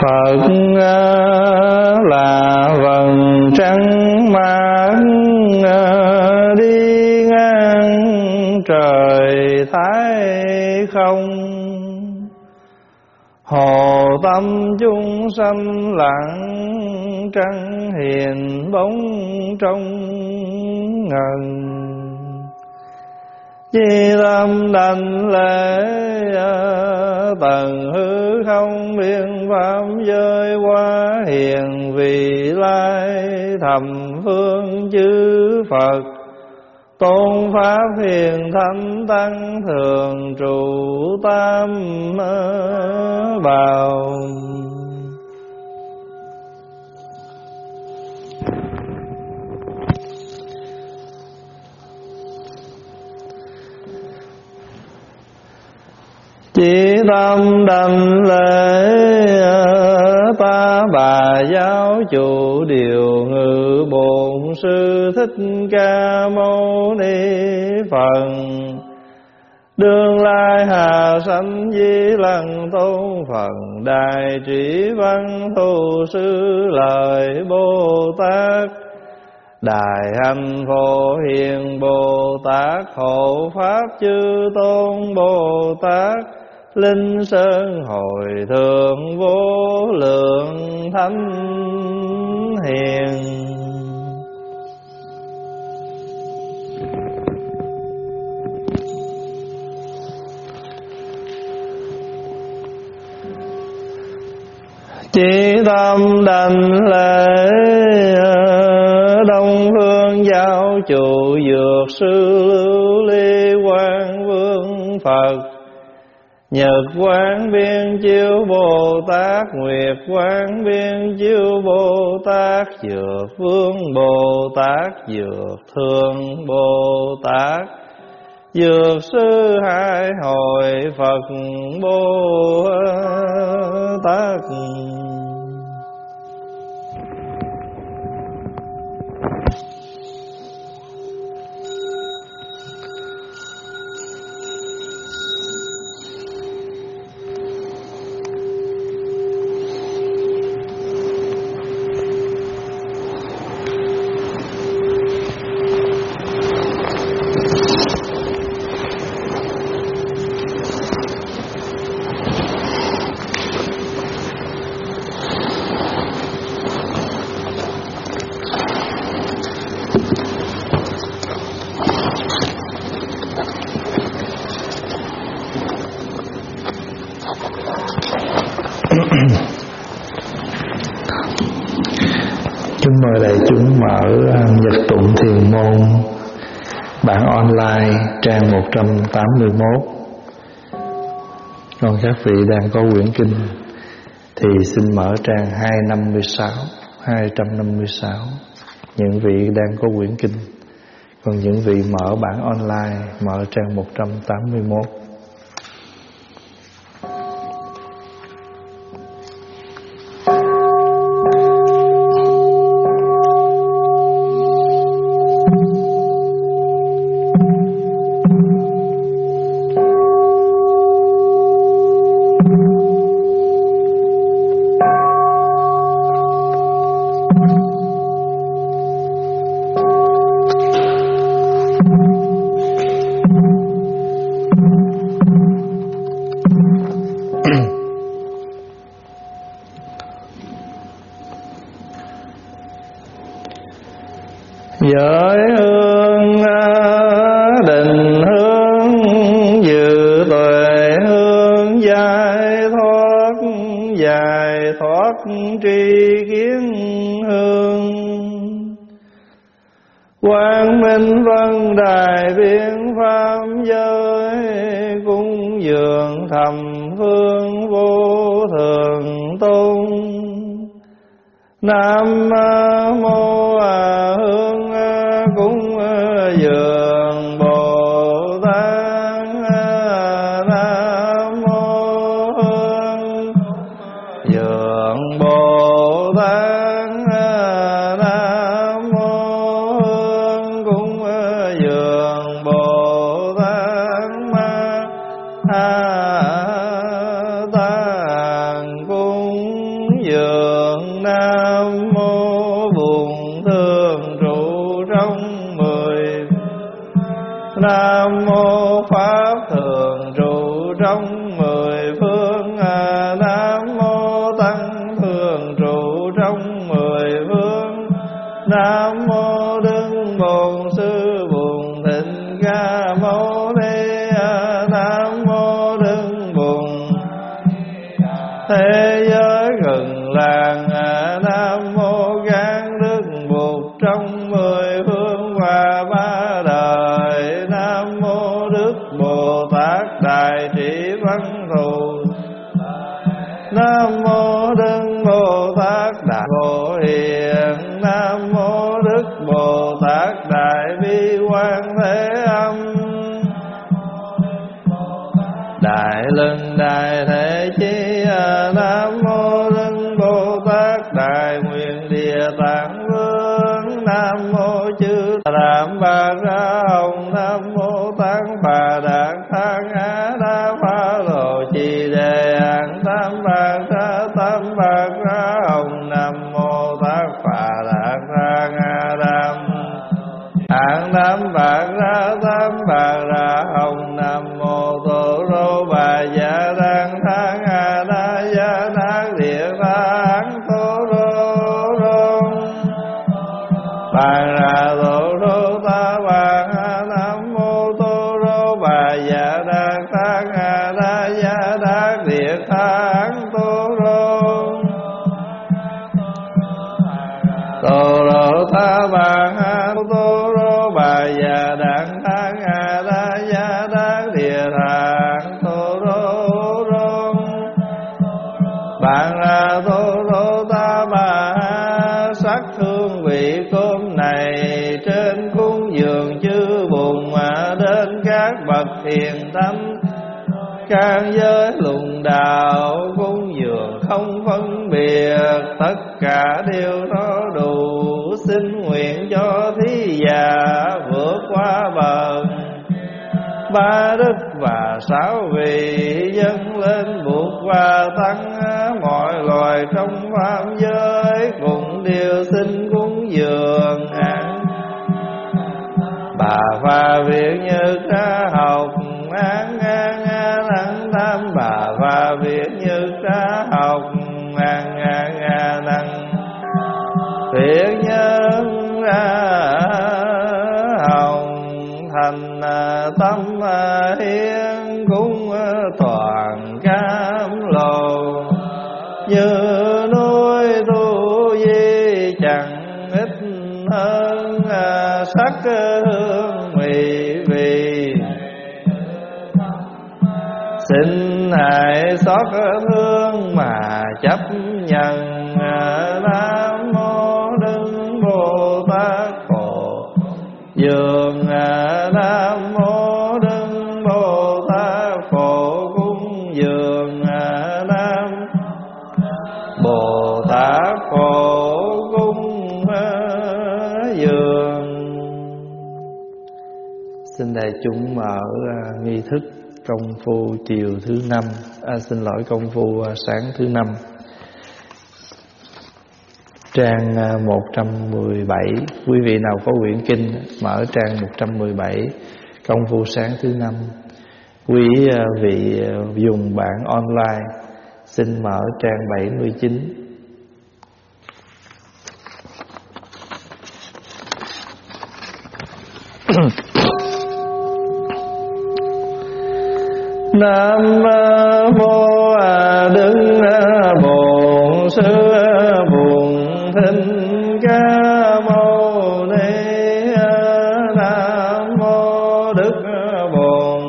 Phật là vầng trăng mát đi ngang trời thái không. Hồ tâm chúng sanh lặng, trăng hiền bóng trong ngần. Chi tâm đảnh lễ tầng hư không, biên pháp giới quá hiền vị lai. Thầm phương chư Phật tôn pháp hiền thánh tăng, thường trụ tam bảo. Chỉ tâm đảnh lễ ta bà giáo chủ điều ngự bổn sư Thích Ca Mâu Ni Phật. Đương lai hà sanh di lăng tôn Phật, đại trí văn thù sư lợi Bồ Tát. Đại hạnh phổ hiền Bồ Tát, hộ pháp chư tôn Bồ Tát. Linh sơn hồi thượng vô lượng thánh hiền. Chỉ tâm đảnh lễ Đông phương giáo chủ dược sư Lưu Ly Quang Vương Phật. Nhật quán biên chiếu Bồ Tát, nguyệt quán biên chiếu Bồ Tát. Dược vương Bồ Tát, dược thương Bồ Tát. Dược sư hai hội Phật Bồ Tát. Kính mời đại chúng mở Nhật tụng thiền môn bản online trang 181. Còn các vị đang có quyển kinh thì xin mở trang 256. Những vị đang có quyển kinh. Còn những vị mở bản online mở trang 181. Giới hương định hướng dự tuệ hương giải thoát tri kiến hương. Quang minh vân đài biện pháp giới cúng dường thầm phương vô thường tôn. Nam mô hương cúng dường Bồ Tát. Nam mô hương dường Bồ Tát. Nam mô hương cúng dường Bồ Tát Ma Tát cúng trong mười phương. Nam mô tăng thường trụ trong mười phương. Nam mô Đức Bổn Sư Bổn Thích Ca Mâu Ni. Nam mô Đức Bổn thế giới gần làng. Nam mô Gan Đức Bụt trong mười phương và ba đời. Nam mô Đức Bồ Tát Đại Trí Văn Thù. Nam mô Đức Bồ Tát Đại Phổ Hiền. Nam mô Đức Bồ Tát Đại Bi Quan Thế Âm. Đại Lưng Đại Thế Chí. Nam mô Đức Bồ Tát Đại Nguyện Địa Tạng Vương. Nam mô Chư Đàm Bà Ra Hồng. Nam mô Tát Bà Đạt Thang Á Đa Pha Lộ Trì Đề An Tam Bà Ra Hồng. Nam mô Tát Bà Đạt Thang Á Đam An Tam Bà Ra Hồng. Nam mô Tô Rô Bà Gia Đan Thang A Đa Gia Đát Địa Tạng Tô Rô Rô Bà Ra Tô Rô Ta Bà. Nam mô Tô Rô Bà Gia Đan Thang A Đa Gia Đát Địa Tạng Tô Rô Tô Rô Ta Bà. Tô Rô Bà Gia Đan Thang A Đa Gia Đát Địa Tạng Tô Rô Rô Bà Ra Tô Rô Ta Bà. Sắc hương vị cơm này trên cúng dường chư Bùn đến các bậc hiền thánh. Các giới lùng đạo cúng dường không phân biệt, tất cả đều có đủ. Xin nguyện cho thí già vượt qua bờ ba đức và sáu vị, dâng lên buộc và tăng mọi loài trong phạm giới, cùng đều xin cúng dường bà Pha Việt Như Ca học an an an tam. Bà Pha Việt Như Ca học an an an Việt Nhân hồng thành tâm hiến cúng toàn cam lồ. Như núi Tu Di chẳng ít hơn sắc hương mỹ vị. Xin hãy xót thương mà chấp nhận. Nam mô Đức Bồ Tát Phổ Dường. Nam mô Đức Bồ Tát Phổ Cúng Dường. Nam Bồ Tát Phổ Cúng Dường. Xin đại chúng mở nghi thức công phu chiều thứ năm, công phu sáng thứ năm, trang 117. Quý vị nào có quyển kinh mở trang 117, công phu sáng thứ năm. Quý vị dùng bản online xin mở trang 79. Nam mô Đức Bổn Sư Bổn Thích Ca Mâu Ni. Nam mô Đức Bổn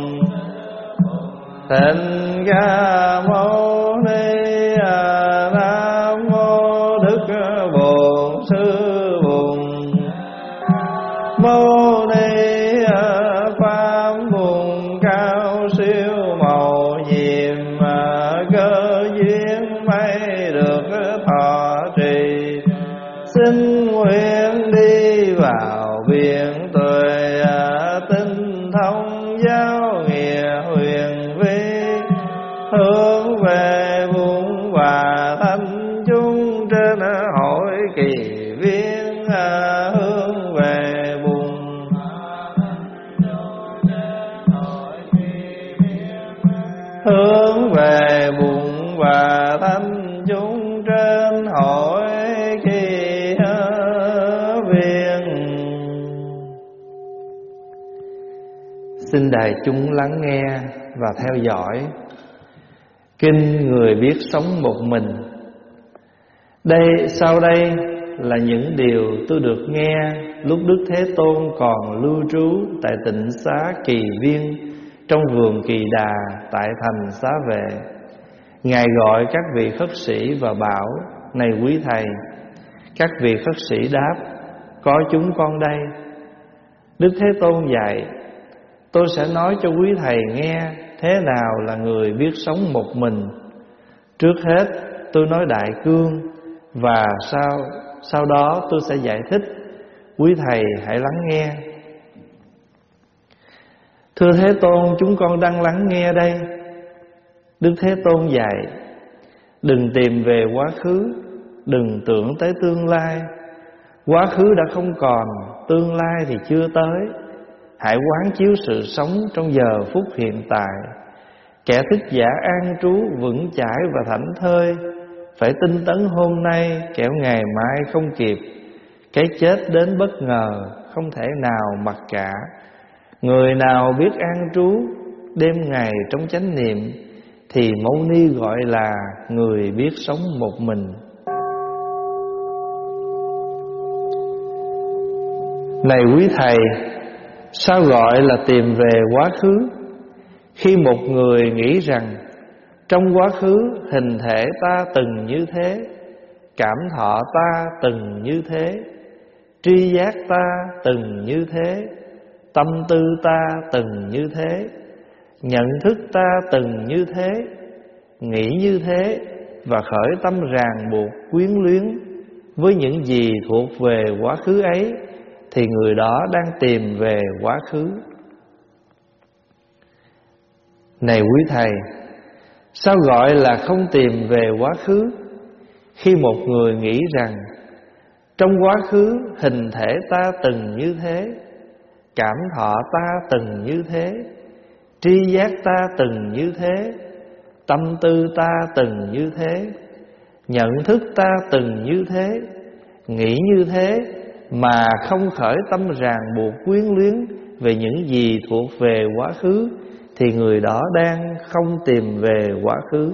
Thích Ca Mâu Ni. Nam mô Đức Bổn Sư Bổn Mâu Ni. Pháp vùng cao siêu màu nhiệm, cơ duyên may được thọ trì. Xin nguyện đi vào biển tuệ, tinh thông giáo nghĩa huyền vi, hướng về vùng và thanh chúng trên hội kỳ viên, hướng về hướng về bụng và thanh chúng trên hội kỳ viên. Xin đại chúng lắng nghe và theo dõi kinh Người biết sống một mình. Sau đây là những điều tôi được nghe lúc Đức Thế Tôn còn lưu trú tại tịnh xá Kỳ Viên trong vườn Kỳ Đà tại thành Xá Vệ. Ngài gọi các vị khất sĩ và bảo: này quý thầy. Các vị khất sĩ đáp: có chúng con đây. Đức Thế Tôn dạy: tôi sẽ nói cho quý thầy nghe thế nào là người biết sống một mình. Trước hết tôi nói đại cương, và sau đó tôi sẽ giải thích. Quý thầy hãy lắng nghe. Thưa Thế Tôn, chúng con đang lắng nghe đây. Đức Thế Tôn dạy: đừng tìm về quá khứ, đừng tưởng tới tương lai. Quá khứ đã không còn, tương lai thì chưa tới. Hãy quán chiếu sự sống trong giờ phút hiện tại. Kẻ thích giả an trú vững chãi và thảnh thơi, phải tinh tấn hôm nay, kẻo ngày mai không kịp. Cái chết đến bất ngờ, không thể nào mặc cả. Người nào biết an trú đêm ngày trong chánh niệm, thì Mâu Ni gọi là người biết sống một mình. Này quý thầy, sao gọi là tìm về quá khứ? Khi một người nghĩ rằng trong quá khứ hình thể ta từng như thế, cảm thọ ta từng như thế, tri giác ta từng như thế, tâm tư ta từng như thế, nhận thức ta từng như thế, nghĩ như thế, và khởi tâm ràng buộc quyến luyến với những gì thuộc về quá khứ ấy, thì người đó đang tìm về quá khứ. Này quý thầy, sao gọi là không tìm về quá khứ? Khi một người nghĩ rằng trong quá khứ hình thể ta từng như thế, cảm thọ ta từng như thế, tri giác ta từng như thế, tâm tư ta từng như thế, nhận thức ta từng như thế, nghĩ như thế, mà không khởi tâm ràng buộc quyến luyến về những gì thuộc về quá khứ, thì người đó đang không tìm về quá khứ.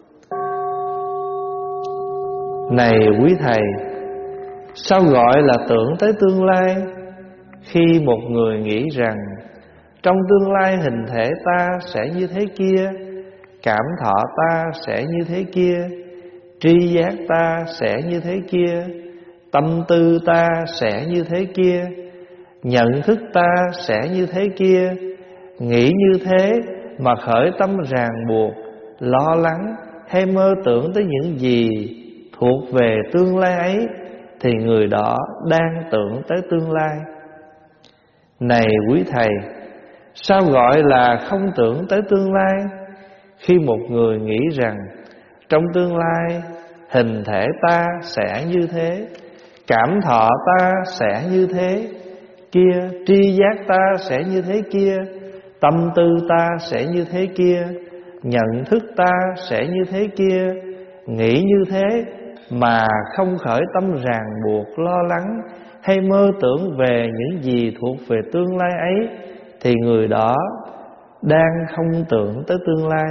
Này quý thầy, sao gọi là tưởng tới tương lai? Khi một người nghĩ rằng trong tương lai hình thể ta sẽ như thế kia, cảm thọ ta sẽ như thế kia, tri giác ta sẽ như thế kia, tâm tư ta sẽ như thế kia, nhận thức ta sẽ như thế kia, nghĩ như thế mà khởi tâm ràng buộc, lo lắng hay mơ tưởng tới những gì thuộc về tương lai ấy, thì người đó đang tưởng tới tương lai. Này quý thầy, sao gọi là không tưởng tới tương lai? Khi một người nghĩ rằng trong tương lai hình thể ta sẽ như thế, cảm thọ ta sẽ như thế kia, tri giác ta sẽ như thế kia, tâm tư ta sẽ như thế kia, nhận thức ta sẽ như thế kia, nghĩ như thế, mà không khởi tâm ràng buộc, lo lắng hay mơ tưởng về những gì thuộc về tương lai ấy, thì người đó đang không tưởng tới tương lai.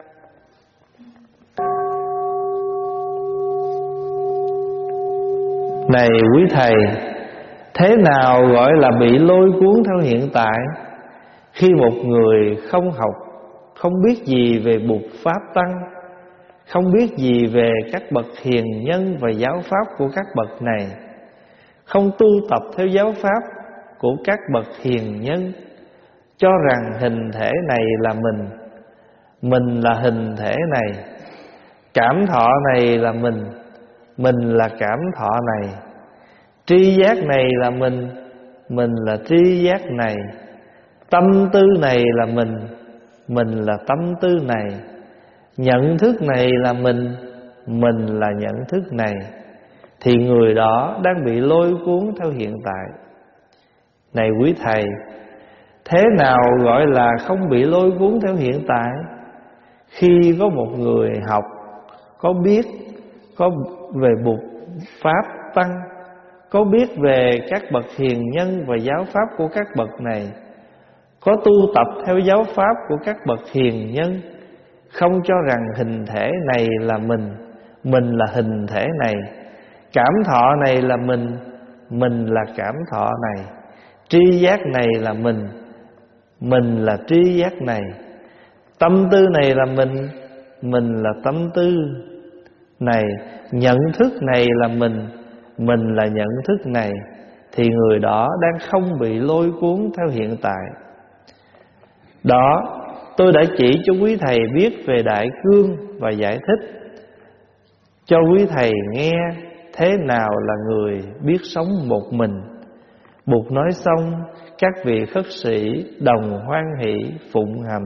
Này quý thầy, thế nào gọi là bị lôi cuốn theo hiện tại? Khi một người không học, không biết gì về Bụt Pháp Tăng, không biết gì về các bậc hiền nhân và giáo pháp của các bậc này, không tu tập theo giáo pháp của các bậc hiền nhân, cho rằng hình thể này là mình là hình thể này, cảm thọ này là mình là cảm thọ này, tri giác này là mình là tri giác này, tâm tư này là mình là tâm tư này, nhận thức này là mình là nhận thức này, thì người đó đang bị lôi cuốn theo hiện tại. Này quý thầy, thế nào gọi là không bị lôi cuốn theo hiện tại? Khi có một người học, có biết, có về Bụt Pháp Tăng, có biết về các bậc hiền nhân và giáo pháp của các bậc này, có tu tập theo giáo pháp của các bậc hiền nhân, không cho rằng hình thể này là mình là hình thể này, cảm thọ này là mình là cảm thọ này, tri giác này là mình là tri giác này, tâm tư này là mình là tâm tư này, nhận thức này là mình là nhận thức này, thì người đó đang không bị lôi cuốn theo hiện tại. Đó, tôi đã chỉ cho quý thầy biết về đại cương và giải thích cho quý thầy nghe thế nào là người biết sống một mình. Bụt nói xong, các vị khất sĩ đồng hoan hỷ phụng hành.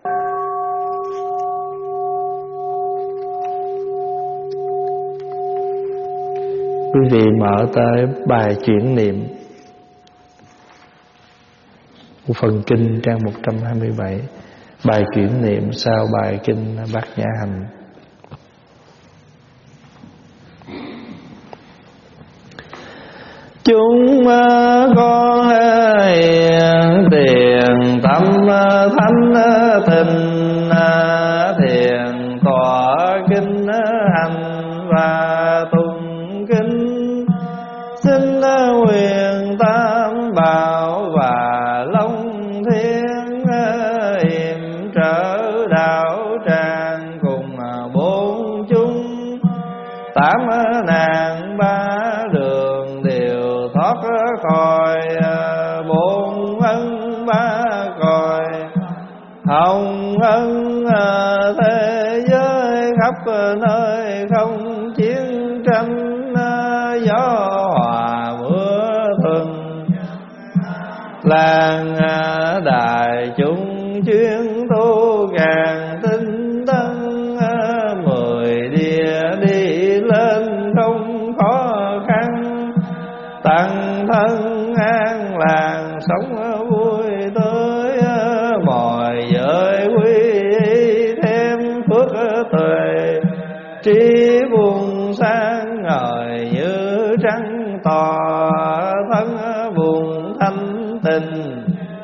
Quý vị mở tới bài chuyển niệm, phần kinh trang 127, bài chuyển niệm sau bài kinh Bát Nhã Hành. Chúng con hiền tiền tâm thánh tình, thiền tọa kinh hành và tụng kinh, xin nguyện tam bảo và long thiên yểm trở đạo tràng cùng bốn chúng, tám nạn ba đường đều thoát khỏi, bốn ân ba cõi hồng ân thế giới khắp nơi không chiến tranh, gió hòa mưa thuận làng đại chúng chuyên tu càng tinh tấn, 10 địa đi lên không khó khăn, tăng thân an làng sống vui tới, mọi giới quy thêm phước tuệ, trí buồn sáng ngời như trăng tỏ, thân buồn thanh tình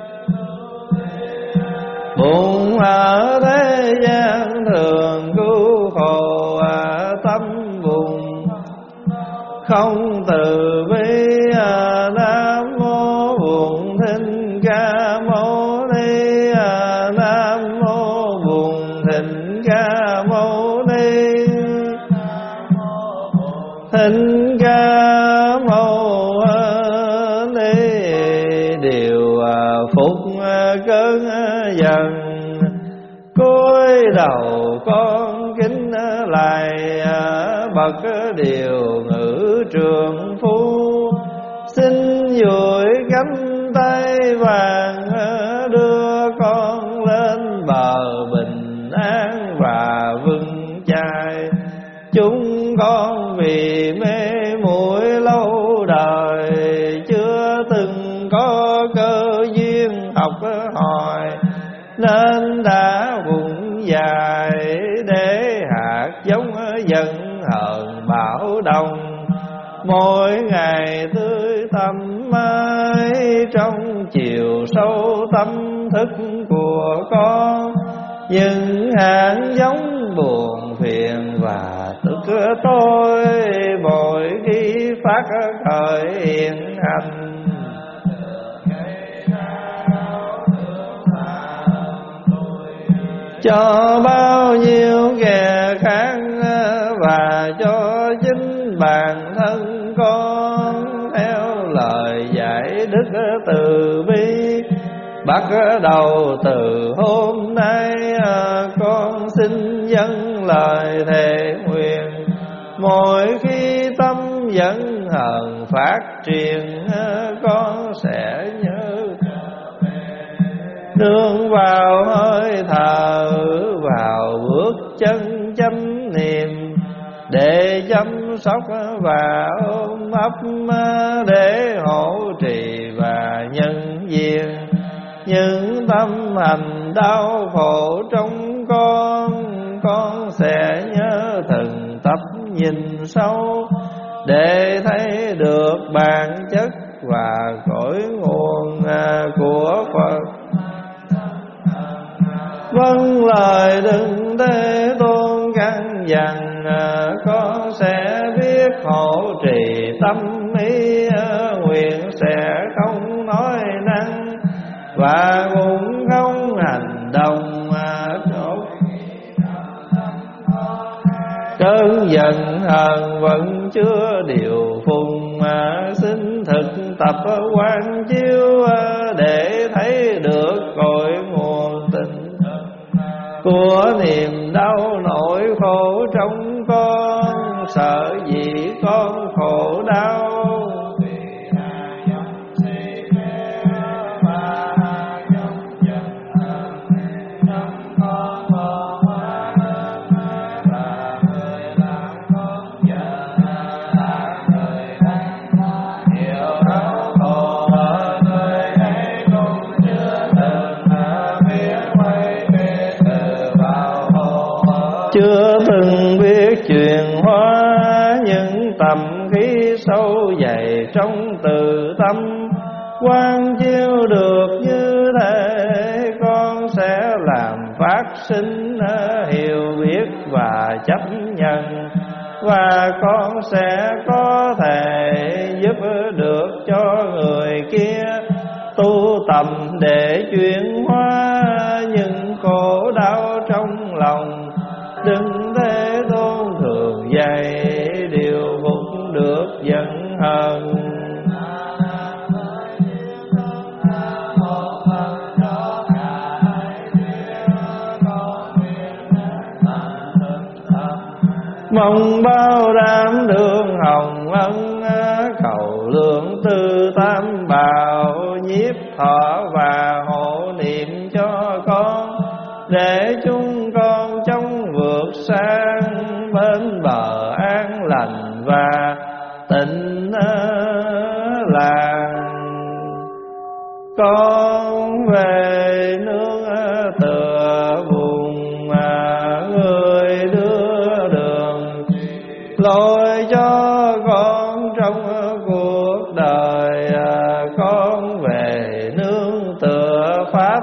buồn ở thế gian thường cứu khổ, tâm buồn không từ bi. Nam mô Bụt Thích Ca Mâu Ni, Nam mô Bụt Thích Ca Mâu Ni, Thích Ca Mâu Ni. Điều phục cơn giận, cúi đầu con kính lại bậc điều ngữ trường phu, xin duỗi cánh tay vàng đưa con lên bờ bình an và vững chãi. Chúng con vì mê muội lâu đời, chưa từng có cơ duyên học hỏi, nên đã vùng dài để hạt giống giận hờn bão đồng. Mỗi ngày tươi tăm mãi trong chiều sâu tâm thức của con, những hạt giống buồn phiền và tức tối mỗi khi phát khởi hiện hành. Cho bao nhiêu kẻ khác và cho chính bản thân con, theo lời dạy đức từ bi. Bắt đầu từ hôm nay con xin dâng lời thề nguyện, mỗi khi tâm giận hờn phát triển, con sẽ nhớ nương vào hơi thở, vào bước chân chánh niệm, để chăm sóc và ôm ấp, để hộ trì và nhân viên những tâm hành đau khổ trong con. con sẽ nhớ từng tập nhìn sâu, để thấy được bản chất và cội nguồn của Phật. Vâng lời Đức Thế Tôn căn dặn, con sẽ biết hộ trì tâm ý, nguyện sẽ không nói năng và cũng không hành động tốt. Cơn giận hờn vẫn chưa điều phùng, xin thực tập quán chiếu để thấy được cội nguồn tình của niềm đau nỗi khổ trong con. Sợ gì con khổ đau, chưa từng biết chuyển hóa những tầm khí sâu dày trong từ tâm. Quán chiếu được như thế, con sẽ làm phát sinh hiểu biết và chấp nhận, và con sẽ có thể giúp được cho người kia tu tầm để chuyển hóa những khổ đau trong lòng. Đức Thế Tôn thường dạy điều phục được giận hờn. Mong bao đám đường hồng ân, cầu lượng tư tam bảo, nhiếp thọ và hộ niệm cho con, để chúng con trong vượt sang bên bờ an lành và tịnh làng. Con về nương tựa vùng, người đưa đường lối cho con trong cuộc đời. Con về nương tựa pháp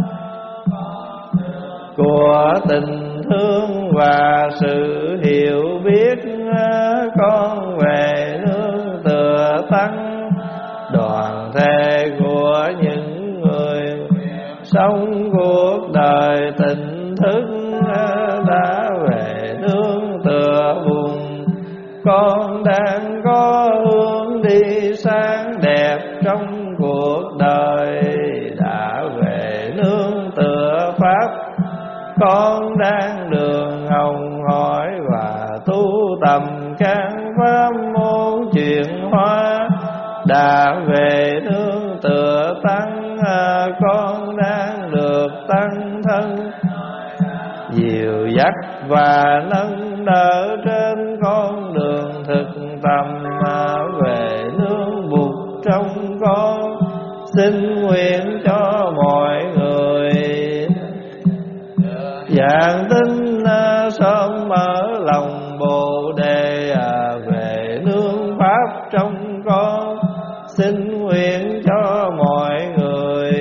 của tình thương và sự hiểu biết. Con về nương tựa tăng đoàn thể của những người sống cuộc đời tỉnh thức. Đã về nương tựa vùng, con đang có hướng đi sáng đẹp trong cuộc đời. Đã về nương tựa pháp, con đang đường hồng hỏi và tu tầm các pháp môn chuyển hóa. Đã về nương tựa tăng, con đang được tăng thân dìu dắt và nâng đỡ trên con đường thực tâm. Về nương Bụt trong con, xin nguyện cho mọi người dạng tinh sớm mở lòng Bồ Đề. Về nương pháp trong con, xin nguyện cho mọi người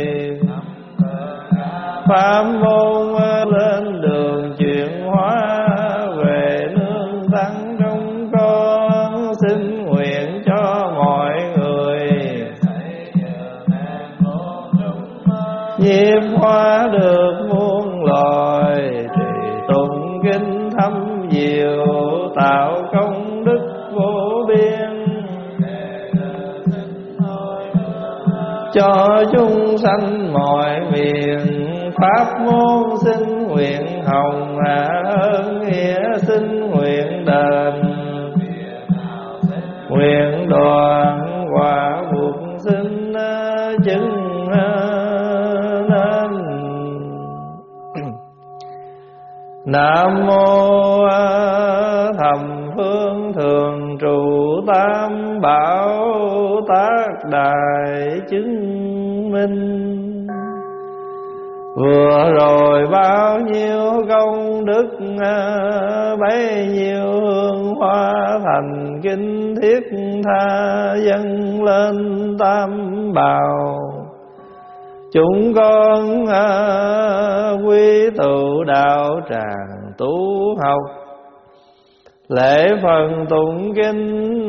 pháp môn lên đường chuyển hóa. Về nương tăng trong con, xin nguyện cho mọi người nhiếp hóa được muôn loài. Trì tụng kinh thâm diệu, tạo công đức vô biên, cho chúng sanh mọi miền. Pháp môn xin nguyện hồng ơn nghĩa, xin nguyện đền nguyện đoàn quả buộc xin chứng nên. Nam mô thầm phương thường trụ tam bảo, tác đại chứng minh. Vừa rồi bao nhiêu công đức bấy nhiêu hương hoa thành kinh thiết tha dâng lên tam bảo. Chúng con quy tụ đạo tràng tu học, lễ phần tụng kinh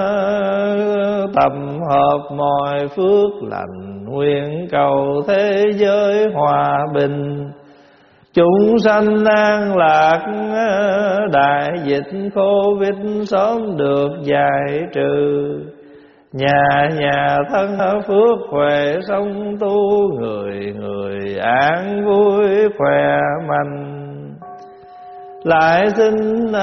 tập hợp mọi phước lành, nguyện cầu thế giới hòa bình, chúng sanh an lạc, đại dịch Covid sớm được giải trừ. Nhà nhà thân phước huệ sống tu, người người an vui khỏe mạnh. Lại xin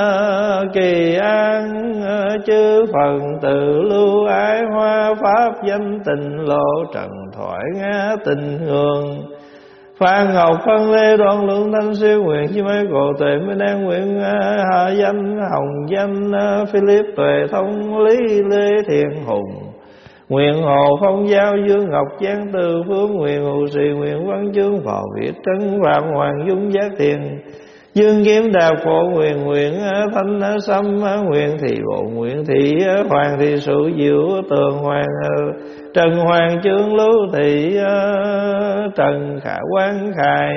kỳ an chư phần tử lưu ái hoa, pháp danh tình lộ trần thoại ngã tình hương. Phan Ngọc Phân Lê Đoan Lượng Thanh Siêu nguyện chi mấy cổ tuệ minh an nguyện hạ danh hồng danh Philip Tuệ Thông Lý Lê Thiện Hùng. Nguyện Hồ Phong Giao Dương Ngọc Giang Từ Phương, nguyện Hồ Sĩ nguyện Văn Chương Phò Việt Trấn Phạm Hoàng Dung Giác Thiền Dương Kiếm Đà Phổ, nguyện nguyện Thanh Sâm nguyện Thị Bộ, nguyện Thị Hoàng Thị Sự Diệu Tường Hoàng Trần Hoàng Chương Lưu Thị Trần Khả Quang Khai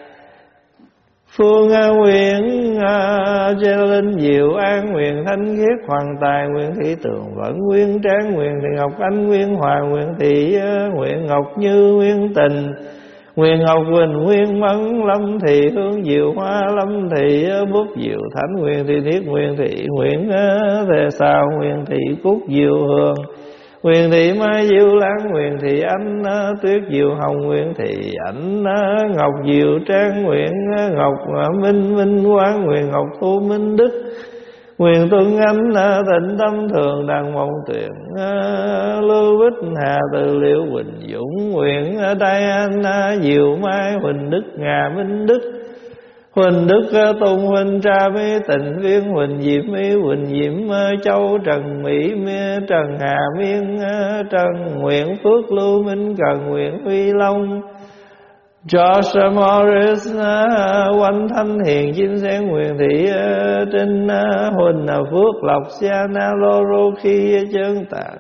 Phương nguyện Gia Linh Diệu An, nguyện Thanh Khiết Hoàng Tài, nguyện Thị Tường Vẫn Nguyên Tráng, nguyện Thị Ngọc Anh Nguyên Hòa, nguyện Thị nguyện Ngọc Như Nguyên Tình, nguyện Ngọc Quỳnh Nguyên Mẫn, Lâm Thị Hương Diệu Hoa, Lâm Thị Bút Diệu Thánh, nguyện Thị Niết, nguyện Thị nguyện Thề Sao, nguyện Thị Cúc Diệu Hương, nguyện Thị Mai Diệu Lan, nguyện Thị Ánh Tuyết Diệu Hồng, nguyện Thị Ảnh Ngọc Diệu Trang, nguyện Ngọc Minh Minh Quang, nguyện Ngọc Thu Minh Đức, nguyện Tuấn Anh Tịnh Tâm Thường Đăng Mộng Tuyển, Lưu Bích Hà Từ Liễu Quỳnh Dũng, nguyện Đại Anh Diệu Mai, Huỳnh Đức Ngà Minh Đức, Huỳnh Đức Tôn, Huỳnh Tra Mỹ Tịnh Viên, Huỳnh Diệm Mỹ, Huỳnh Diệm Châu, Trần Mỹ Trần Hà Miên Trần, nguyện Phước Lưu Minh Cần, nguyện Huy Long George Morris, Oanh Thanh Hiền Chim Sen, nguyện Thị Trinh Huỳnh Phước Lộc Siana Loro Khi Chân Tạng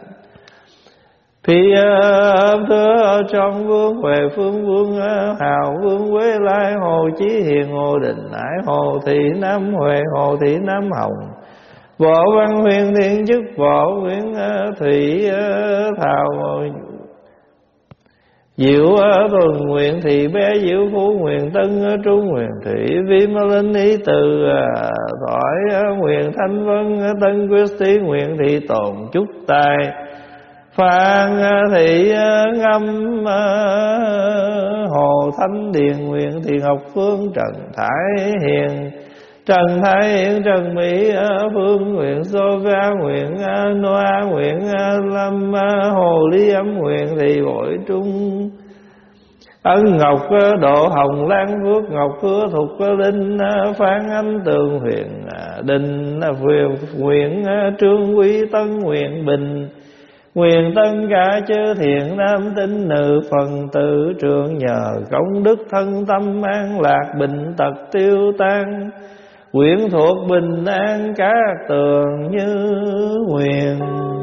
Phi Thưa Trong Vương Huệ Phương Vương Hào Vương Quế Lai Hồ Chí Hiền Hồ Đình Ái Hồ Thị Nam Huệ Hồ Thị Nam Hồng Võ Văn Huyền Thiên Chức Võ Nguyễn Thủy Thảo Diệu Tuần, nguyện Thị Bé Diệu Phú, nguyện Tân Trung, nguyện Thị Vi Mơ Linh Ý Từ Thoại, nguyện Thanh Vân Tân Christy, nguyện Thị Tồn Chúc Tài Phan Thị Ngâm Hồ Thanh Điền, nguyện Thị Ngọc Phương Trần Thái Hiền Trần Thái Hiền Trần Mỹ Phương, nguyện Sophia, nguyện Noa, nguyện Lâm Hồ Ly Âm, nguyện Thị Bội Trung Ân Ngọc Độ Hồng Lan Phước Ngọc Phước Thục Linh Phan Anh Tường Huyền Đình nguyện Trương Quý Tân, nguyện Bình nguyện Tân Cả Chư Thiện Nam Tín Nữ Phần Tử Trường, nhờ công đức thân tâm an lạc, bệnh tật tiêu tan, quyển thuộc bình an các tường như nguyện.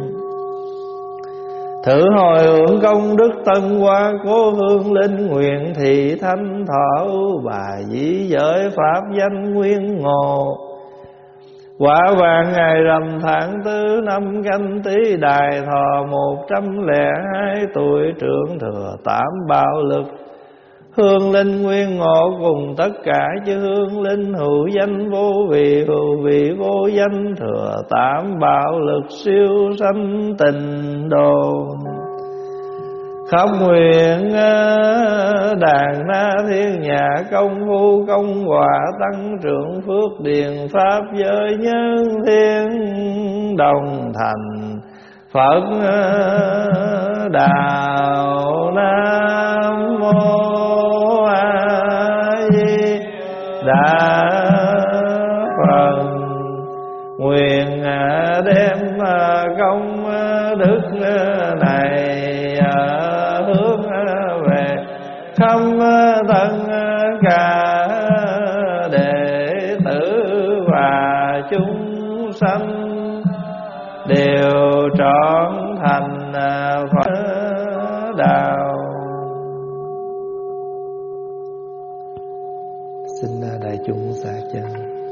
Thử hồi hưởng công đức tân hoa cố hương linh, nguyện Thị Thanh Thọ bà dĩ giới pháp danh nguyên ngộ. Quả vàng ngày rằm tháng tư năm Canh Tý, Đài Thọ 102 tuổi, trưởng thừa 8 bạo lực. Hương linh nguyên ngộ cùng tất cả chư hương linh, hữu danh vô vị, hữu vị vô danh, thừa 8 bạo lực siêu sanh tình đồ. Khắp nguyện đàn na thiên nhà công phu công hòa, tăng trưởng phước điền pháp giới nhân thiên, đồng thành Phật đạo. Nam mô A Di Đà Phật. Nguyện đem công đức này hướng về khắp tận và chúng sanh đều trọn thành Phật đạo. Xin đại chúng xả chân.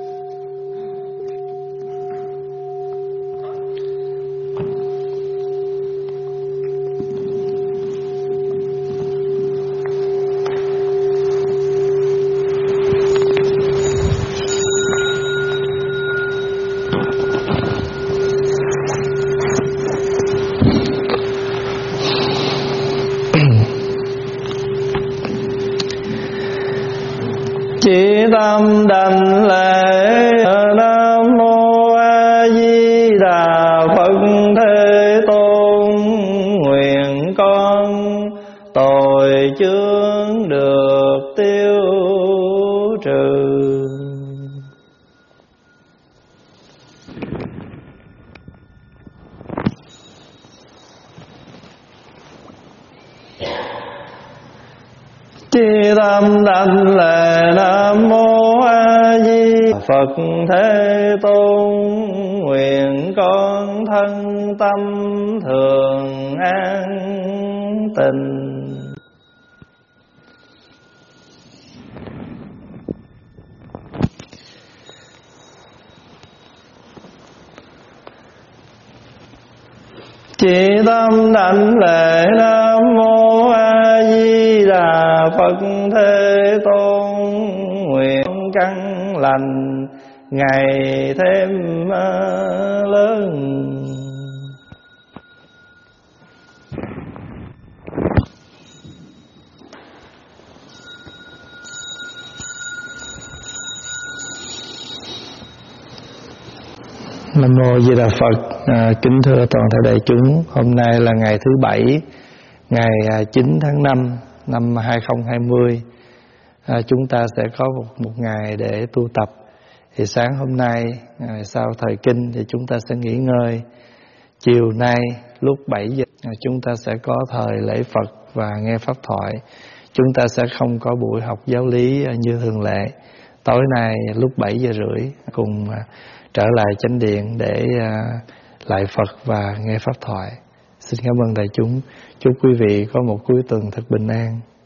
Chỉ tâm đảnh lễ Nam Mô A Di Đà Phật Thế Tôn. Nguyện con tội chướng được tiêu trừ. Chi tâm đảnh lễ Nam Mô A Di Đà Phật Thế Tôn. Nguyện con thân tâm thường an tình. Chỉ tâm đảnh lễ Nam Mô A Di Đà Phật Thế Tôn. Nguyện căn lành ngày thêm lớn. Nam Mô Di Đà Phật. Kính thưa toàn thể đại chúng, hôm nay là ngày thứ Bảy, ngày 9 tháng 5 năm 2020. Chúng ta sẽ có một ngày để tu tập. Thì sáng hôm nay sau thời kinh thì chúng ta sẽ nghỉ ngơi. Chiều nay lúc 7 giờ chúng ta sẽ có thời lễ Phật và nghe pháp thoại. Chúng ta sẽ không có buổi học giáo lý như thường lệ. Tối nay lúc 7 giờ rưỡi cùng trở lại chánh điện để lại Phật và nghe pháp thoại. Xin cảm ơn đại chúng. Chúc quý vị có một cuối tuần thật bình an.